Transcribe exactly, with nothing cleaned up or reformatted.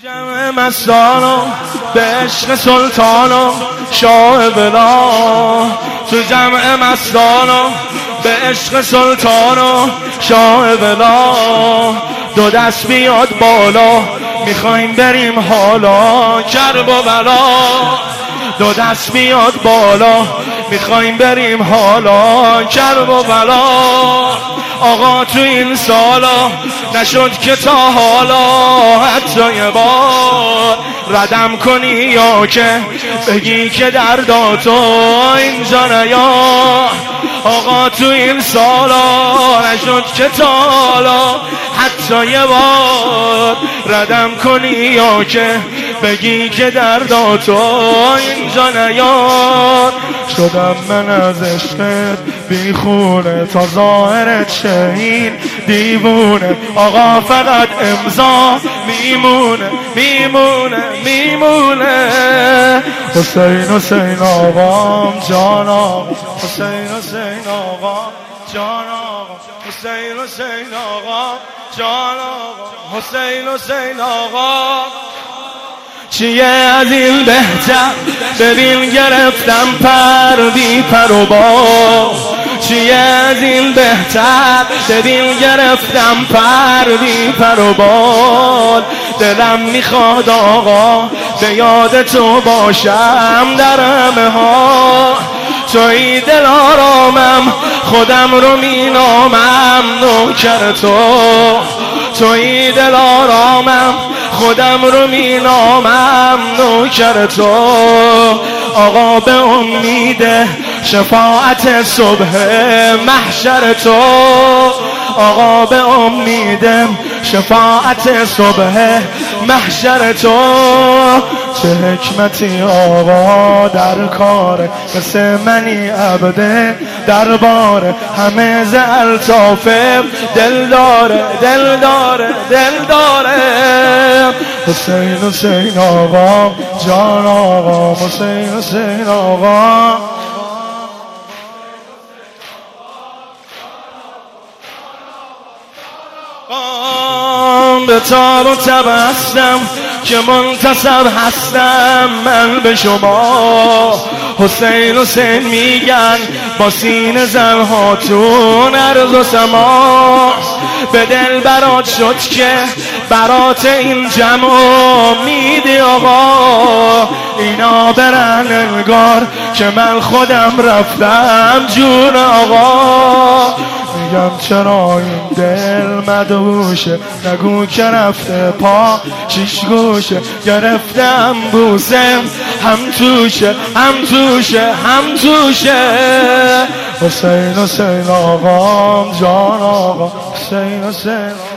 جمع مستانو به عشق سلطانو شاه بلا، تو جمع مستانو به عشق سلطانو شاه بلا، دو دست بیاد بالا میخوایم بریم حالا کرب و بلا، دو دست بیاد بالا میخوایم بریم حالا کرب و بلا. آقا تو این سالا نشد که تا حالا حتی یه بار ردم کنی یا که بگی که درداتو اینجا نیا. آقا تو این سالا نشد که تا حالا حتی یه بار ردم کنی یا که بگی که درداتو اینجا نیاد. شدم من از عشقت بیخونه تا ظاهرت شهین دیوونه، آقا فقط امضا میمونه میمونه میمونه. حسین حسین آقام جان آقا، حسین حسین آقا جان آقا، حسین حسین آقا جان آقا، حسین حسین آقا. چیه از این بهتر ببین گرفتم پر بی پر و بال، چیه از این بهتر ببین گرفتم پر بی پر و بال. دلم میخواد آقا به یاد تو باشم در همه ها، توی دل آرامم خودم رو مینامم نوکر تو، توی دل آرامم خودم رو مینامم نوکر تو. آقا به امید شفاعت صبح محشر تو، آقا به امید شفاعت صبح محشر تو. چه حکمتی آقا در کار مثل منی عبده درباره، همه ز الطاف دل داره دل داره دل داره. حسین حسین آقا جان آقا، حسین حسین آقا. به تاب و تب هستم که منتصب هستم من به شما. حسین حسین میگن با سین زنهاتون ارض و سما، به دل برات شد که برات این جمع میدی آقا. اینا برن انگار که من خودم رفتم جون آقا. میگم چرا این دل مدوشه، نگو که رفته پا شیش گوشه، گرفتم بوسه هم توشه هم توشه هم توشه. حسین حسین آقام جان آقا، حسین حسین